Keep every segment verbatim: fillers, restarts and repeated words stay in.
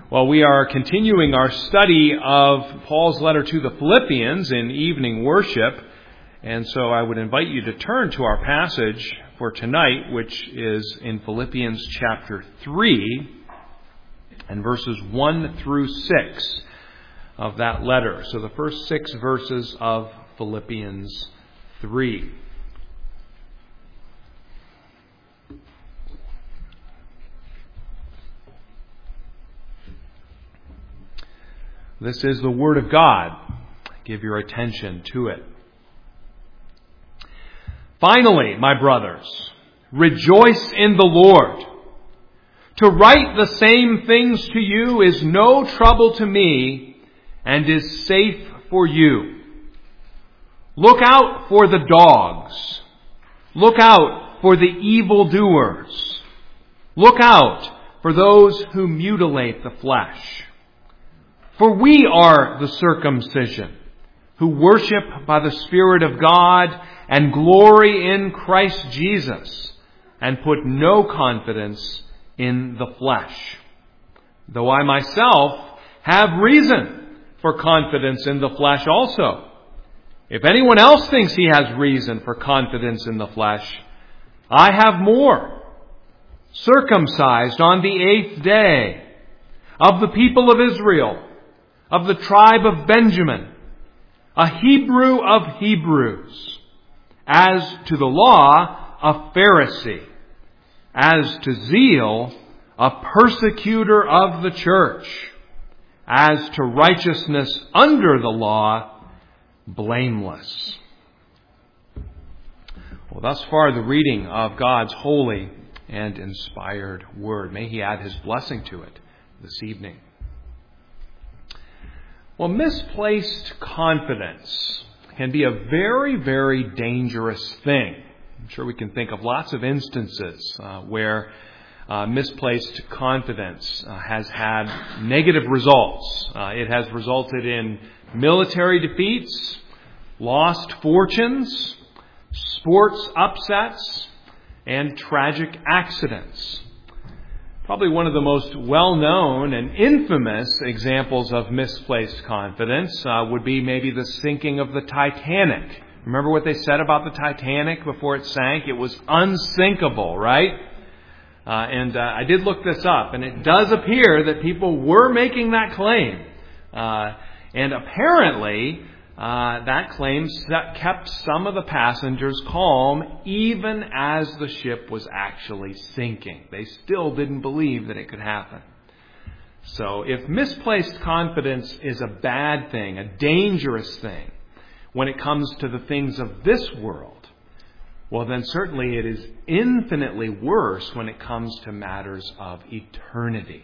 Well, we are continuing our study of Paul's letter to the Philippians in evening worship. And so I would invite you to turn to our passage for tonight, which is in Philippians chapter three and verses one through six of that letter. So the first six verses of Philippians three. This is the Word of God. Give your attention to it. Finally, my brothers, rejoice in the Lord. To write the same things to you is no trouble to me and is safe for you. Look out for the dogs. Look out for the evildoers. Look out for those who mutilate the flesh. For we are the circumcision, who worship by the Spirit of God and glory in Christ Jesus, and put no confidence in the flesh. Though I myself have reason for confidence in the flesh also. If anyone else thinks he has reason for confidence in the flesh, I have more. Circumcised on the eighth day, of the people of Israel, of the tribe of Benjamin, a Hebrew of Hebrews, as to the law, a Pharisee, as to zeal, a persecutor of the church, as to righteousness under the law, blameless. Well, thus far the reading of God's holy and inspired word. May He add His blessing to it this evening. Well, misplaced confidence can be a very, very dangerous thing. I'm sure we can think of lots of instances uh, where uh, misplaced confidence uh, has had negative results. Uh, it has resulted in military defeats, lost fortunes, sports upsets, and tragic accidents. Probably one of the most well-known and infamous examples of misplaced confidence uh, would be maybe the sinking of the Titanic. Remember what they said about the Titanic before it sank? It was unsinkable, right? Uh, and uh, I did look this up, and it does appear that people were making that claim. Uh, and apparently, uh, that claim kept some of the passengers calm even as the ship was actually sinking. They still didn't believe that it could happen. So if misplaced confidence is a bad thing, a dangerous thing, when it comes to the things of this world, well then certainly it is infinitely worse when it comes to matters of eternity.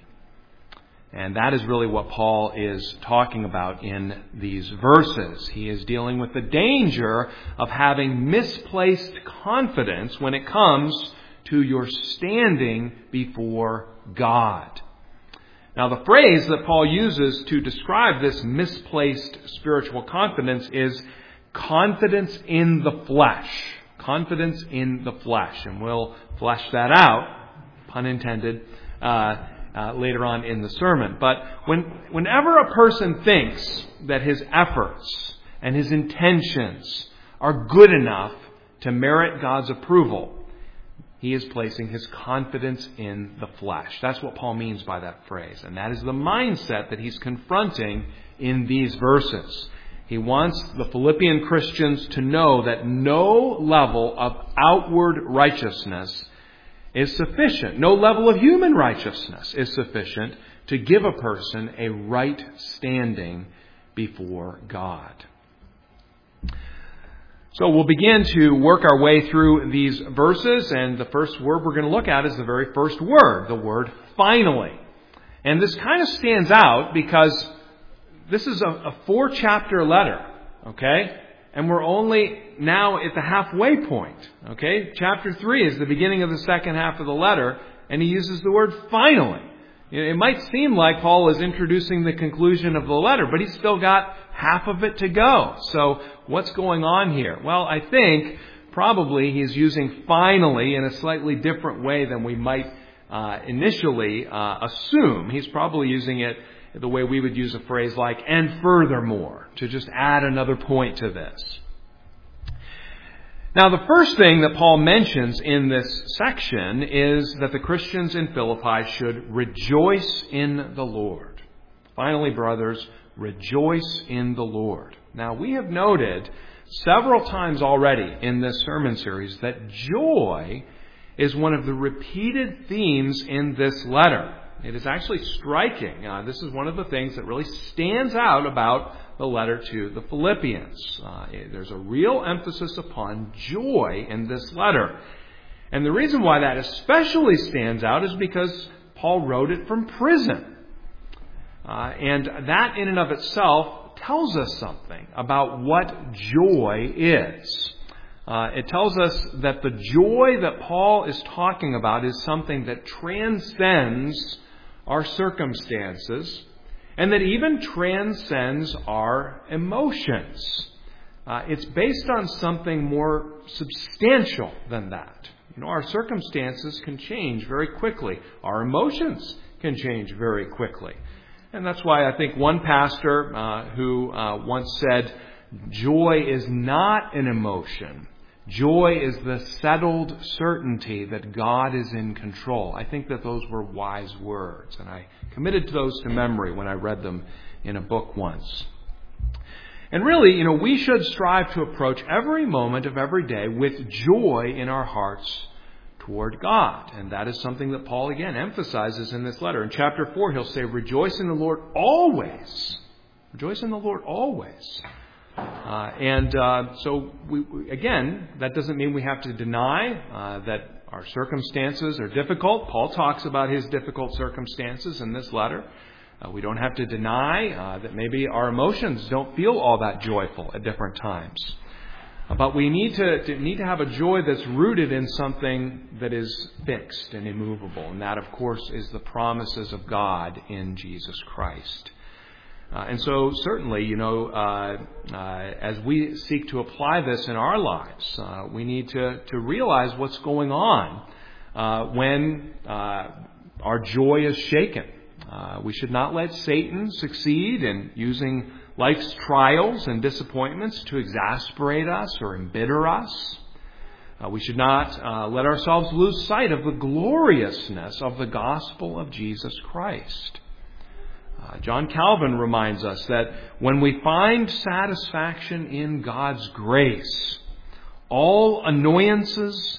And that is really what Paul is talking about in these verses. He is dealing with the danger of having misplaced confidence when it comes to your standing before God. Now, the phrase that Paul uses to describe this misplaced spiritual confidence is confidence in the flesh. Confidence in the flesh. And we'll flesh that out, pun intended, uh, Uh, later on in the sermon. But when, whenever a person thinks that his efforts and his intentions are good enough to merit God's approval, he is placing his confidence in the flesh. That's what Paul means by that phrase. And that is the mindset that he's confronting in these verses. He wants the Philippian Christians to know that no level of outward righteousness is sufficient. No level of human righteousness is sufficient to give a person a right standing before God. So we'll begin to work our way through these verses, and the first word we're going to look at is the very first word, the word finally. And this kind of stands out because this is a, a four-chapter letter, okay? And we're only now at the halfway point. Okay? Chapter three is the beginning of the second half of the letter, and he uses the word finally. It might seem like Paul is introducing the conclusion of the letter, but he's still got half of it to go. So what's going on here? Well, I think probably he's using finally in a slightly different way than we might uh, initially uh, assume. He's probably using it the way we would use a phrase like, and furthermore, to just add another point to this. Now, the first thing that Paul mentions in this section is that the Christians in Philippi should rejoice in the Lord. Finally, brothers, rejoice in the Lord. Now, we have noted several times already in this sermon series that joy is one of the repeated themes in this letter. It is actually striking. Uh, this is one of the things that really stands out about the letter to the Philippians. Uh, there's a real emphasis upon joy in this letter. And the reason why that especially stands out is because Paul wrote it from prison. Uh, and that in and of itself tells us something about what joy is. Uh, it tells us that the joy that Paul is talking about is something that transcends our circumstances, and that even transcends our emotions. Uh, it's based on something more substantial than that. You know, our circumstances can change very quickly. Our emotions can change very quickly. And that's why I think one pastor uh, who uh, once said, joy is not an emotion. Joy is the settled certainty that God is in control. I think that those were wise words, and I committed those to memory when I read them in a book once. And really, you know, we should strive to approach every moment of every day with joy in our hearts toward God. And that is something that Paul again emphasizes in this letter. In chapter four, he'll say, rejoice in the Lord always. Rejoice in the Lord always. Uh, and uh, so, we, we, again, that doesn't mean we have to deny uh, that our circumstances are difficult. Paul talks about his difficult circumstances in this letter. Uh, we don't have to deny uh, that maybe our emotions don't feel all that joyful at different times. Uh, but we need to, to need to have a joy that's rooted in something that is fixed and immovable. And that, of course, is the promises of God in Jesus Christ. Uh, and so certainly, you know, uh, uh, as we seek to apply this in our lives, uh, we need to, to realize what's going on uh, when uh, our joy is shaken. Uh, we should not let Satan succeed in using life's trials and disappointments to exasperate us or embitter us. Uh, we should not uh, let ourselves lose sight of the gloriousness of the gospel of Jesus Christ. Uh, John Calvin reminds us that when we find satisfaction in God's grace, all annoyances,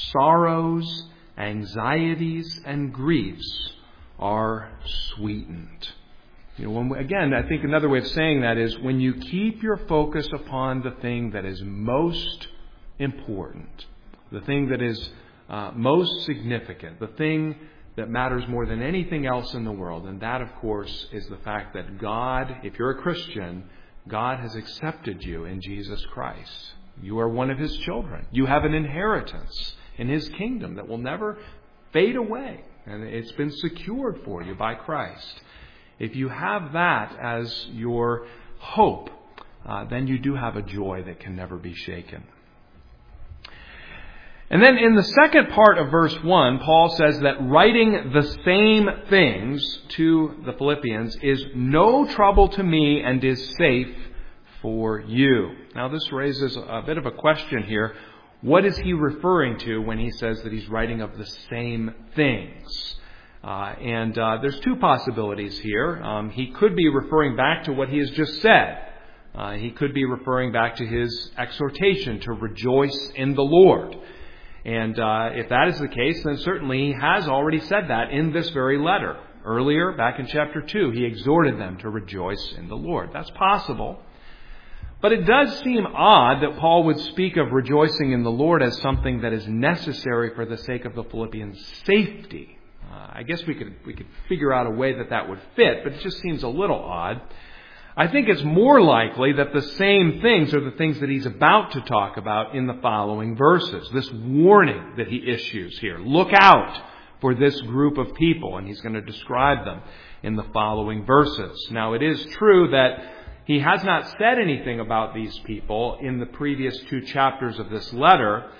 sorrows, anxieties, and griefs are sweetened. You know, when we, again, I think another way of saying that is when you keep your focus upon the thing that is most important, the thing that is uh, most significant, the thing that matters more than anything else in the world. And that, of course, is the fact that God, if you're a Christian, God has accepted you in Jesus Christ. You are one of His children. You have an inheritance in His kingdom that will never fade away. And it's been secured for you by Christ. If you have that as your hope, uh, then you do have a joy that can never be shaken. And then in the second part of verse one, Paul says that writing the same things to the Philippians is no trouble to me and is safe for you. Now this raises a bit of a question here. What is he referring to when he says that he's writing of the same things? Uh, and uh, there's two possibilities here. Um, he could be referring back to what he has just said. Uh, he could be referring back to his exhortation to rejoice in the Lord. And uh, if that is the case, then certainly he has already said that in this very letter. Earlier, back in chapter two, he exhorted them to rejoice in the Lord. That's possible. But it does seem odd that Paul would speak of rejoicing in the Lord as something that is necessary for the sake of the Philippians' safety. Uh, I guess we could we could figure out a way that that would fit, but it just seems a little odd. I think it's more likely that the same things are the things that he's about to talk about in the following verses. This warning that he issues here. Look out for this group of people, and he's going to describe them in the following verses. Now, it is true that he has not said anything about these people in the previous two chapters of this letter,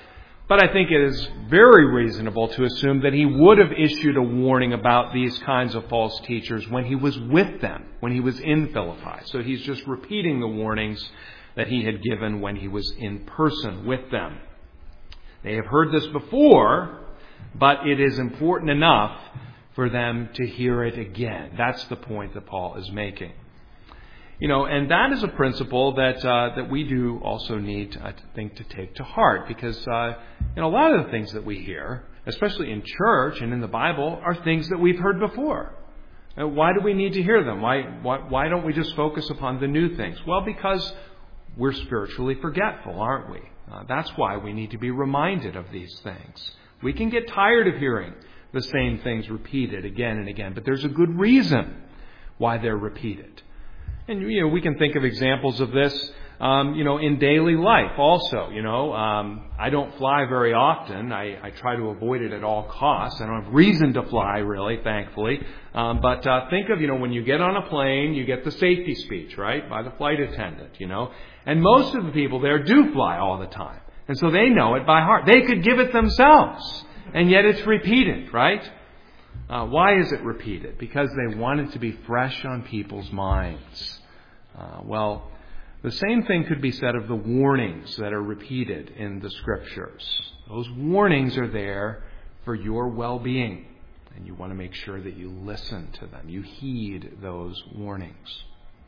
But I think it is very reasonable to assume that he would have issued a warning about these kinds of false teachers when he was with them, when he was in Philippi. So he's just repeating the warnings that he had given when he was in person with them. They have heard this before, but it is important enough for them to hear it again. That's the point that Paul is making. You know, and that is a principle that uh, that we do also need, I think, to take to heart, because uh, you know, a lot of the things that we hear, especially in church and in the Bible, are things that we've heard before. And why do we need to hear them? Why, why why don't we just focus upon the new things? Well, because we're spiritually forgetful, aren't we? Uh, that's why we need to be reminded of these things. We can get tired of hearing the same things repeated again and again, but there's a good reason why they're repeated. And, you know, we can think of examples of this, um, you know, in daily life also. You know, um, I don't fly very often. I, I try to avoid it at all costs. I don't have reason to fly, really, thankfully. Um, but uh, think of, you know, when you get on a plane, you get the safety speech, right, by the flight attendant, you know. And most of the people there do fly all the time. And so they know it by heart. They could give it themselves. And yet it's repeated, right? Uh, why is it repeated? Because they want it to be fresh on people's minds. Uh, well, the same thing could be said of the warnings that are repeated in the Scriptures. Those warnings are there for your well-being, and you want to make sure that you listen to them. You heed those warnings.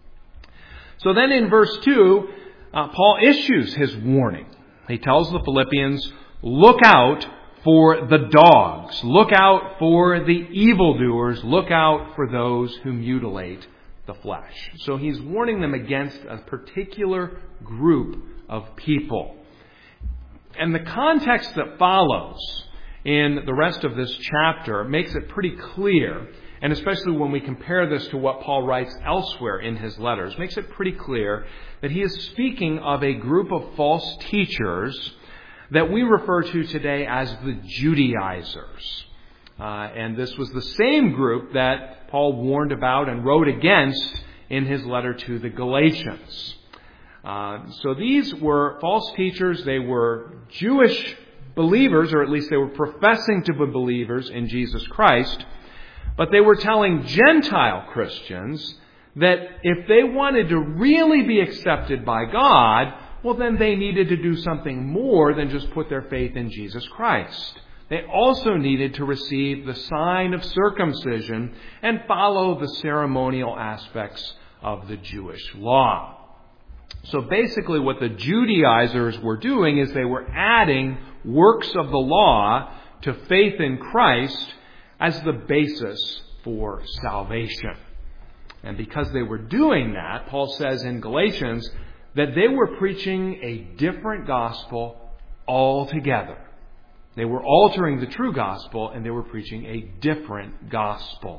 So then in verse two, uh, Paul issues his warning. He tells the Philippians, look out for the dogs. Look out for the evildoers. Look out for those who mutilate the flesh. So he's warning them against a particular group of people. And the context that follows in the rest of this chapter makes it pretty clear, and especially when we compare this to what Paul writes elsewhere in his letters, makes it pretty clear that he is speaking of a group of false teachers that we refer to today as the Judaizers. Uh, and this was the same group that Paul warned about and wrote against in his letter to the Galatians. Uh, so these were false teachers. They were Jewish believers, or at least they were professing to be believers in Jesus Christ. But they were telling Gentile Christians that if they wanted to really be accepted by God, well, then they needed to do something more than just put their faith in Jesus Christ. They also needed to receive the sign of circumcision and follow the ceremonial aspects of the Jewish law. So basically what the Judaizers were doing is they were adding works of the law to faith in Christ as the basis for salvation. And because they were doing that, Paul says in Galatians that they were preaching a different gospel altogether. They were altering the true gospel, and they were preaching a different gospel.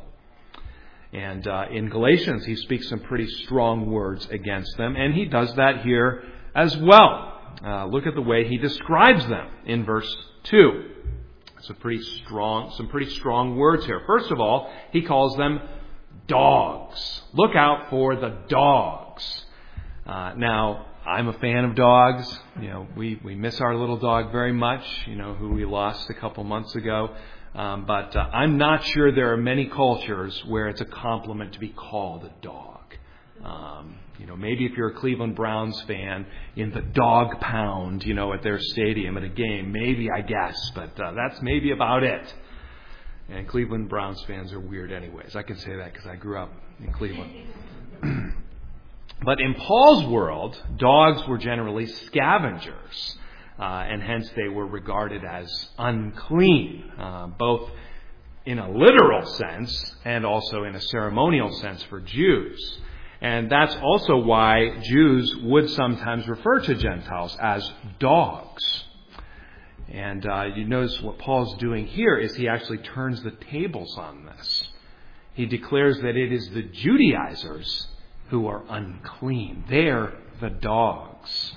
And uh, in Galatians, he speaks some pretty strong words against them, and he does that here as well. Uh, look at the way he describes them in verse two. It's a pretty strong, some pretty strong words here. First of all, he calls them dogs. Look out for the dogs. Uh, now, I'm a fan of dogs. You know, we, we miss our little dog very much, you know, who we lost a couple months ago. Um, but uh, I'm not sure there are many cultures where it's a compliment to be called a dog. Um, you know, maybe if you're a Cleveland Browns fan in the dog pound, you know, at their stadium at a game, maybe, I guess. But uh, that's maybe about it. And Cleveland Browns fans are weird anyways. I can say that because I grew up in Cleveland. But in Paul's world, dogs were generally scavengers, uh, and hence they were regarded as unclean, uh, both in a literal sense and also in a ceremonial sense for Jews. And that's also why Jews would sometimes refer to Gentiles as dogs. And uh, you notice what Paul's doing here is he actually turns the tables on this. He declares that it is the Judaizers who are unclean. They're the dogs.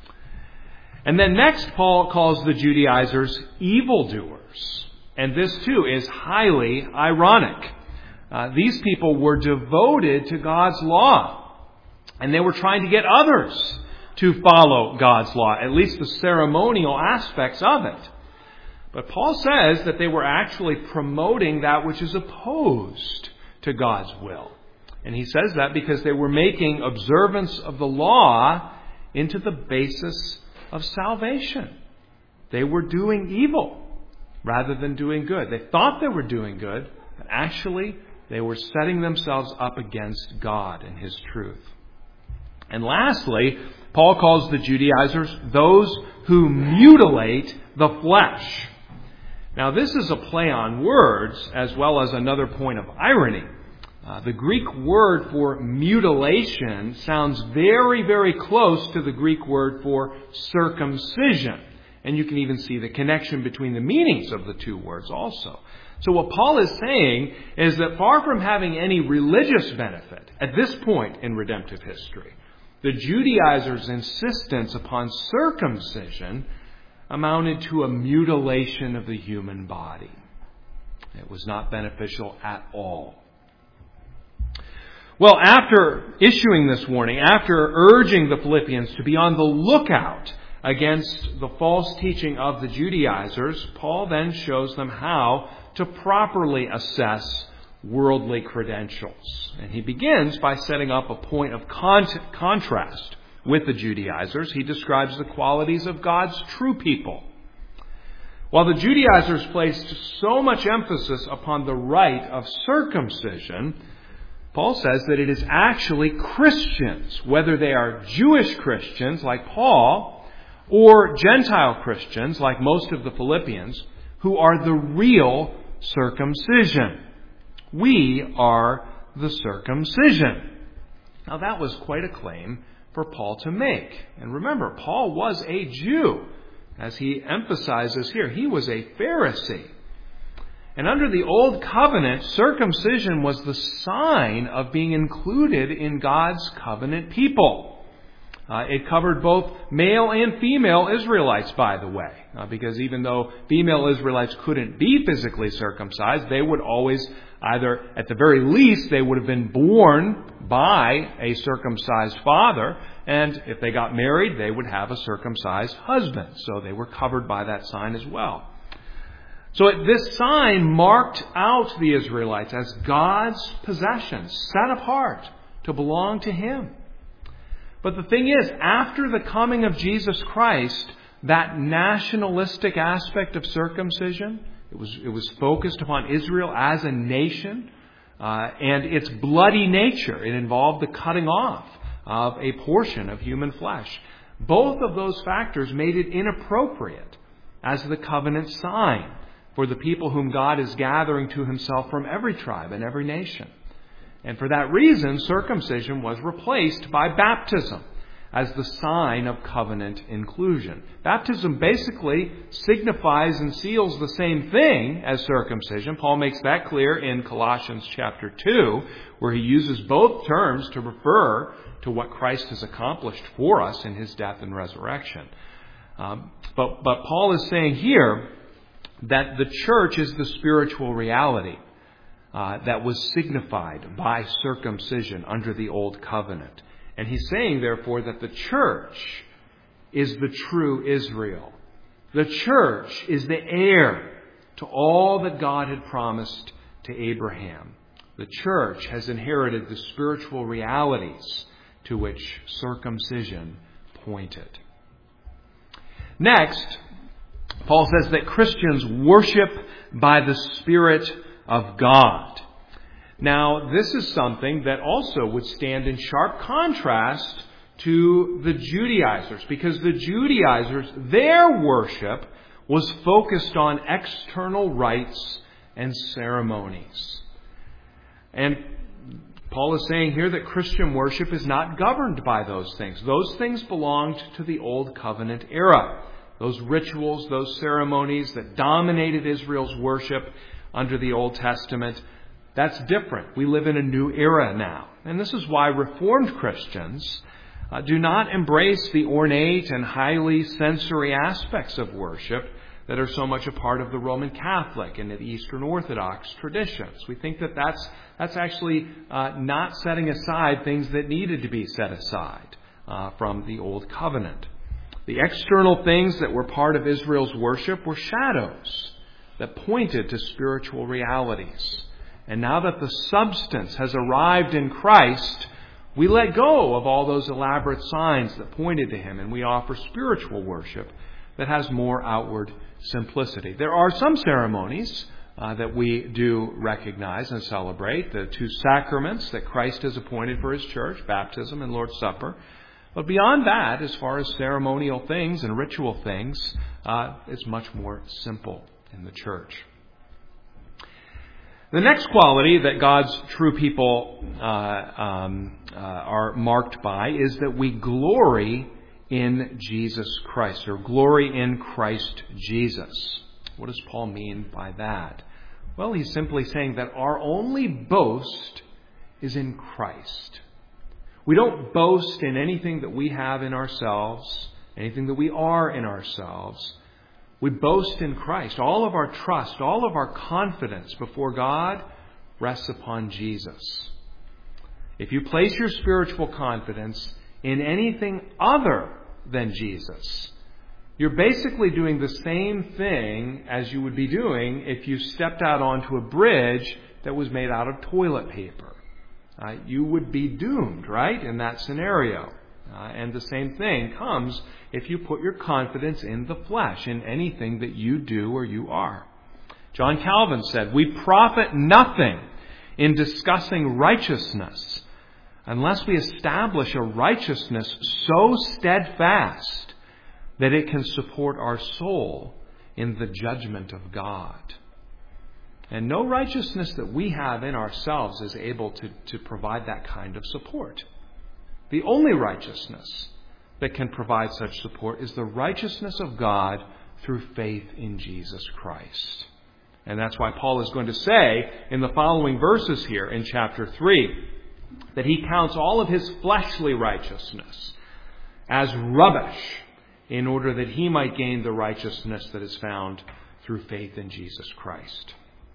And then next, Paul calls the Judaizers evildoers. And this too is highly ironic. Uh, these people were devoted to God's law. And they were trying to get others to follow God's law, at least the ceremonial aspects of it. But Paul says that they were actually promoting that which is opposed to God's will. And he says that because they were making observance of the law into the basis of salvation. They were doing evil rather than doing good. They thought they were doing good, but actually they were setting themselves up against God and His truth. And lastly, Paul calls the Judaizers those who mutilate the flesh. Now, this is a play on words as well as another point of irony. Uh, the Greek word for mutilation sounds very, very close to the Greek word for circumcision. And you can even see the connection between the meanings of the two words also. So what Paul is saying is that far from having any religious benefit at this point in redemptive history, the Judaizers' insistence upon circumcision amounted to a mutilation of the human body. It was not beneficial at all. Well, after issuing this warning, after urging the Philippians to be on the lookout against the false teaching of the Judaizers, Paul then shows them how to properly assess worldly credentials. And he begins by setting up a point of con- contrast with the Judaizers. He describes the qualities of God's true people. While the Judaizers placed so much emphasis upon the rite of circumcision, Paul says that it is actually Christians, whether they are Jewish Christians like Paul or Gentile Christians like most of the Philippians, who are the real circumcision. We are the circumcision. Now that was quite a claim for Paul to make. And remember, Paul was a Jew. As he emphasizes here, he was a Pharisee. And under the Old Covenant, circumcision was the sign of being included in God's covenant people. Uh, it covered both male and female Israelites, by the way, uh, because even though female Israelites couldn't be physically circumcised, they would always either, at the very least, they would have been born by a circumcised father, and if they got married, they would have a circumcised husband. So they were covered by that sign as well. So this sign marked out the Israelites as God's possession, set apart to belong to Him. But the thing is, after the coming of Jesus Christ, that nationalistic aspect of circumcision, it was, it was focused upon Israel as a nation, uh, and its bloody nature. It involved the cutting off of a portion of human flesh. Both of those factors made it inappropriate as the covenant sign for the people whom God is gathering to Himself from every tribe and every nation. And for that reason, circumcision was replaced by baptism as the sign of covenant inclusion. Baptism basically signifies and seals the same thing as circumcision. Paul makes that clear in Colossians chapter two, where he uses both terms to refer to what Christ has accomplished for us in His death and resurrection. Um, but, but Paul is saying here that the church is the spiritual reality Uh, that was signified by circumcision under the Old Covenant. And he's saying, therefore, that the church is the true Israel. The church is the heir to all that God had promised to Abraham. The church has inherited the spiritual realities to which circumcision pointed. Next, Paul says that Christians worship by the Spirit of God. Now, this is something that also would stand in sharp contrast to the Judaizers, because the Judaizers, their worship was focused on external rites and ceremonies. And Paul is saying here that Christian worship is not governed by those things. Those things belonged to the Old Covenant era. Those rituals, those ceremonies that dominated Israel's worship under the Old Testament, that's different. We live in a new era now. And this is why Reformed Christians uh, do not embrace the ornate and highly sensory aspects of worship that are so much a part of the Roman Catholic and the Eastern Orthodox traditions. We think that that's, that's actually uh, not setting aside things that needed to be set aside. uh, from the Old Covenant. The external things that were part of Israel's worship were shadows that pointed to spiritual realities. And now that the substance has arrived in Christ, we let go of all those elaborate signs that pointed to Him, and we offer spiritual worship that has more outward simplicity. There are some ceremonies uh, that we do recognize and celebrate, the two sacraments that Christ has appointed for His church, baptism and Lord's Supper. But beyond that, as far as ceremonial things and ritual things, uh, it's much more simple in the church. The next quality that God's true people uh, um, uh, are marked by is that we glory in Jesus Christ, or glory in Christ Jesus. What does Paul mean by that? Well, he's simply saying that our only boast is in Christ. We don't boast in anything that we have in ourselves, anything that we are in ourselves. We boast in Christ. All of our trust, all of our confidence before God rests upon Jesus. If you place your spiritual confidence in anything other than Jesus, you're basically doing the same thing as you would be doing if you stepped out onto a bridge that was made out of toilet paper. Uh, you would be doomed, right, in that scenario. Uh, and the same thing comes if you put your confidence in the flesh, in anything that you do or you are. John Calvin said, "We profit nothing in discussing righteousness unless we establish a righteousness so steadfast that it can support our soul in the judgment of God." And no righteousness that we have in ourselves is able to, to provide that kind of support. The only righteousness that can provide such support is the righteousness of God through faith in Jesus Christ. And that's why Paul is going to say in the following verses here in chapter three that he counts all of his fleshly righteousness as rubbish in order that he might gain the righteousness that is found through faith in Jesus Christ.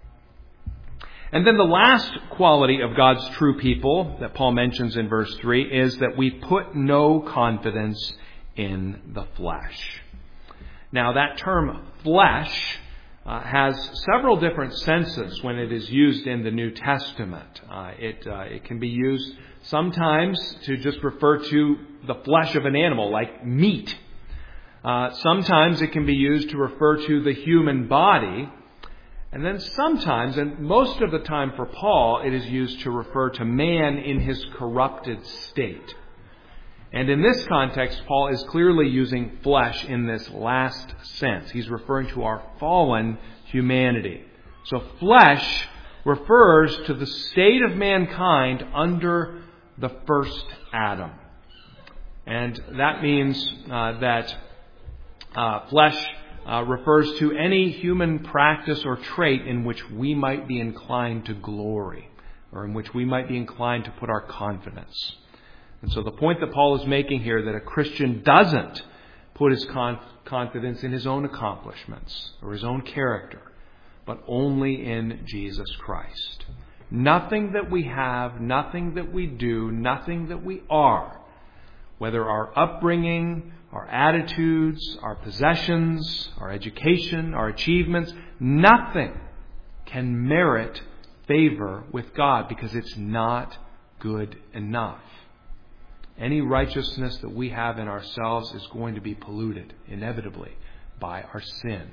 And then the last quality of God's true people that Paul mentions in verse three is that we put no confidence in the flesh. Now that term flesh uh, has several different senses when it is used in the New Testament. Uh, it, uh, it can be used sometimes to just refer to the flesh of an animal, like meat. Uh, sometimes it can be used to refer to the human body. And then sometimes, and most of the time for Paul, it is used to refer to man in his corrupted state. And in this context, Paul is clearly using flesh in this last sense. He's referring to our fallen humanity. So flesh refers to the state of mankind under the first Adam. And that means uh, that uh, flesh Uh, refers to any human practice or trait in which we might be inclined to glory, or in which we might be inclined to put our confidence. And so the point that Paul is making here, that a Christian doesn't put his conf- confidence in his own accomplishments or his own character, but only in Jesus Christ. Nothing that we have, nothing that we do, nothing that we are, whether our upbringing, our attitudes, our possessions, our education, our achievements, nothing can merit favor with God because it's not good enough. Any righteousness that we have in ourselves is going to be polluted, inevitably, by our sin.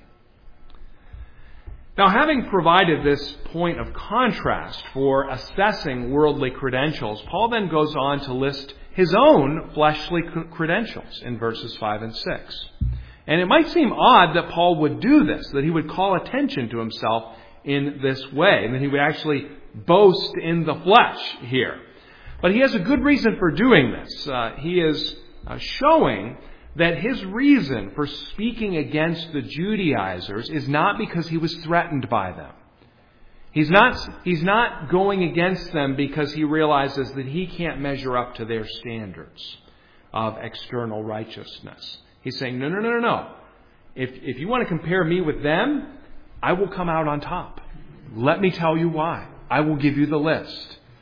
Now, having provided this point of contrast for assessing worldly credentials, Paul then goes on to list his own fleshly credentials in verses five and six. And it might seem odd that Paul would do this, that he would call attention to himself in this way, and that he would actually boast in the flesh here. But he has a good reason for doing this. Uh, he is uh, showing that his reason for speaking against the Judaizers is not because he was threatened by them. He's not, he's not going against them because he realizes that he can't measure up to their standards of external righteousness. He's saying, no, no, no, no, no. If, if you want to compare me with them, I will come out on top. Let me tell you why. I will give you the list.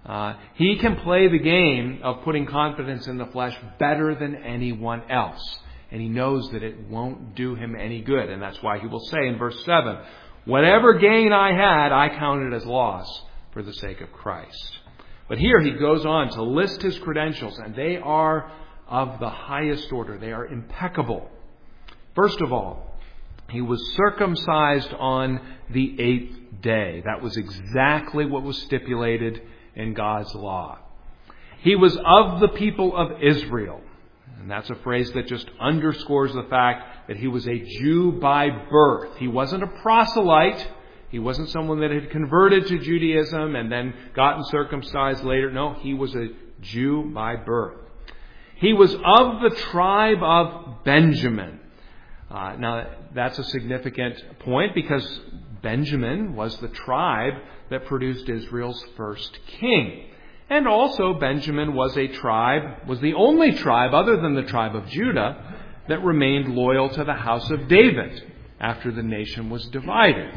Uh, he can play the game of putting confidence in the flesh better than anyone else. And he knows that it won't do him any good. And that's why he will say in verse seven, whatever gain I had, I counted as loss for the sake of Christ. But here he goes on to list his credentials, and they are of the highest order. They are impeccable. First of all, he was circumcised on the eighth day. That was exactly what was stipulated in God's law. He was of the people of Israel. And that's a phrase that just underscores the fact that he was a Jew by birth. He wasn't a proselyte. He wasn't someone that had converted to Judaism and then gotten circumcised later. No, he was a Jew by birth. He was of the tribe of Benjamin. Uh, now, that's a significant point because Benjamin was the tribe that produced Israel's first king. And also Benjamin was a tribe, was the only tribe other than the tribe of Judah that remained loyal to the house of David after the nation was divided.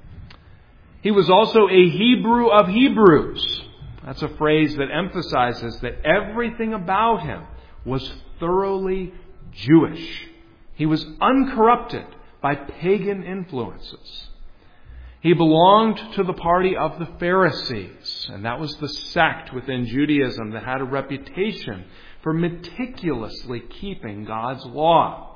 He was also a Hebrew of Hebrews. That's a phrase that emphasizes that everything about him was thoroughly Jewish. He was uncorrupted by pagan influences. He belonged to the party of the Pharisees, and that was the sect within Judaism that had a reputation for meticulously keeping God's law.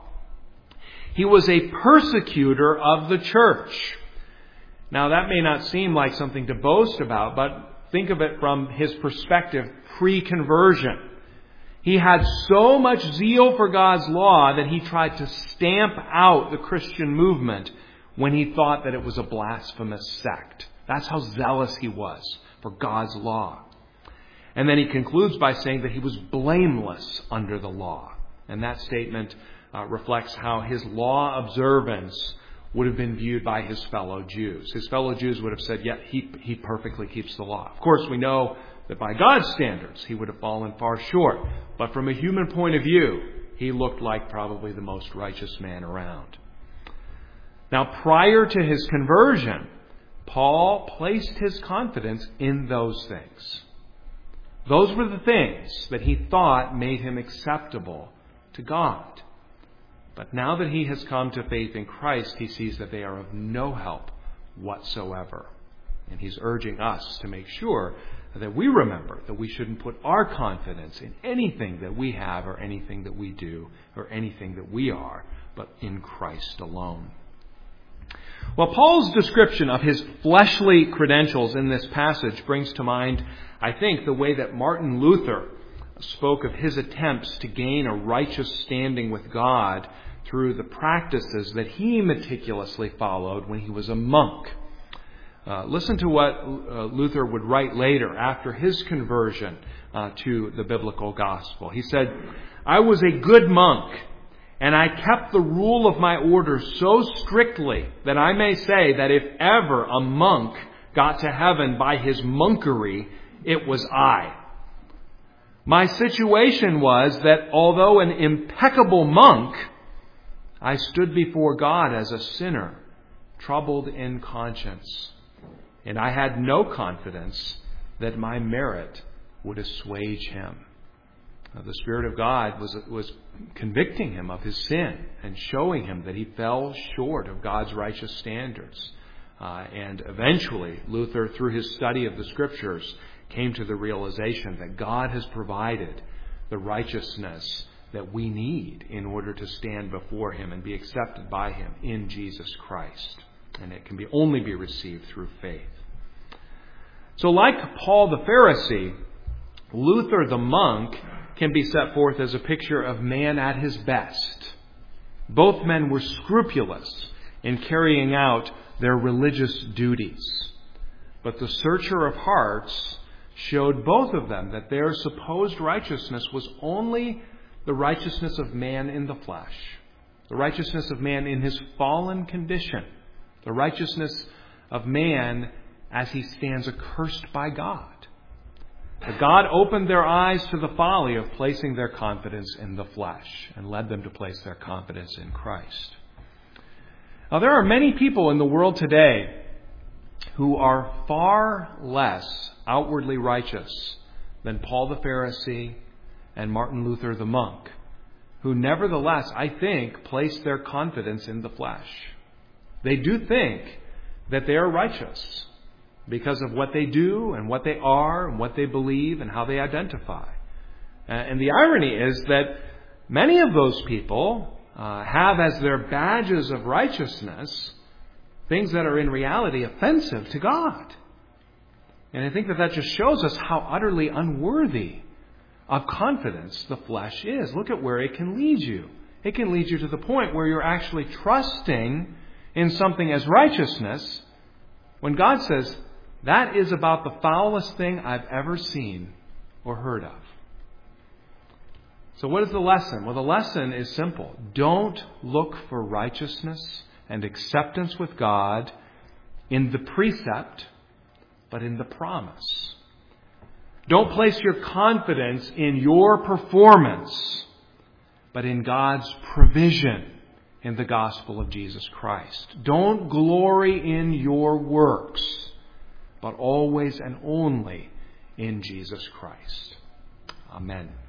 He was a persecutor of the church. Now, that may not seem like something to boast about, but think of it from his perspective pre-conversion. He had so much zeal for God's law that he tried to stamp out the Christian movement when he thought that it was a blasphemous sect. That's how zealous he was for God's law. And then he concludes by saying that he was blameless under the law. And that statement uh, reflects how his law observance would have been viewed by his fellow Jews. His fellow Jews would have said, yeah, he, he perfectly keeps the law. Of course, we know that by God's standards, he would have fallen far short. But from a human point of view, he looked like probably the most righteous man around. Now, prior to his conversion, Paul placed his confidence in those things. Those were the things that he thought made him acceptable to God. But now that he has come to faith in Christ, he sees that they are of no help whatsoever. And he's urging us to make sure that we remember that we shouldn't put our confidence in anything that we have or anything that we do or anything that we are, but in Christ alone. Well, Paul's description of his fleshly credentials in this passage brings to mind, I think, the way that Martin Luther spoke of his attempts to gain a righteous standing with God through the practices that he meticulously followed when he was a monk. Uh, listen to what uh, Luther would write later after his conversion uh, to the biblical gospel. He said, I was a good monk, and I kept the rule of my order so strictly that I may say that if ever a monk got to heaven by his monkery, it was I. My situation was that although an impeccable monk, I stood before God as a sinner, troubled in conscience. And I had no confidence that my merit would assuage him. Now, the Spirit of God was, was convicting him of his sin and showing him that he fell short of God's righteous standards. Uh, and eventually, Luther, through his study of the Scriptures, came to the realization that God has provided the righteousness that we need in order to stand before him and be accepted by him in Jesus Christ. And it can be only be received through faith. So like Paul the Pharisee, Luther the monk can be set forth as a picture of man at his best. Both men were scrupulous in carrying out their religious duties. But the searcher of hearts showed both of them that their supposed righteousness was only the righteousness of man in the flesh, the righteousness of man in his fallen condition, the righteousness of man as he stands accursed by God. But God opened their eyes to the folly of placing their confidence in the flesh and led them to place their confidence in Christ. Now, there are many people in the world today who are far less outwardly righteous than Paul the Pharisee and Martin Luther the monk, who nevertheless, I think, place their confidence in the flesh. They do think that they are righteous because of what they do and what they are and what they believe and how they identify. And the irony is that many of those people uh, have as their badges of righteousness things that are in reality offensive to God. And I think that that just shows us how utterly unworthy of confidence the flesh is. Look at where it can lead you. It can lead you to the point where you're actually trusting in something as righteousness when God says, that is about the foulest thing I've ever seen or heard of. So what is the lesson? Well, the lesson is simple. Don't look for righteousness and acceptance with God in the precept, but in the promise. Don't place your confidence in your performance, but in God's provision in the gospel of Jesus Christ. Don't glory in your works, but always and only in Jesus Christ. Amen.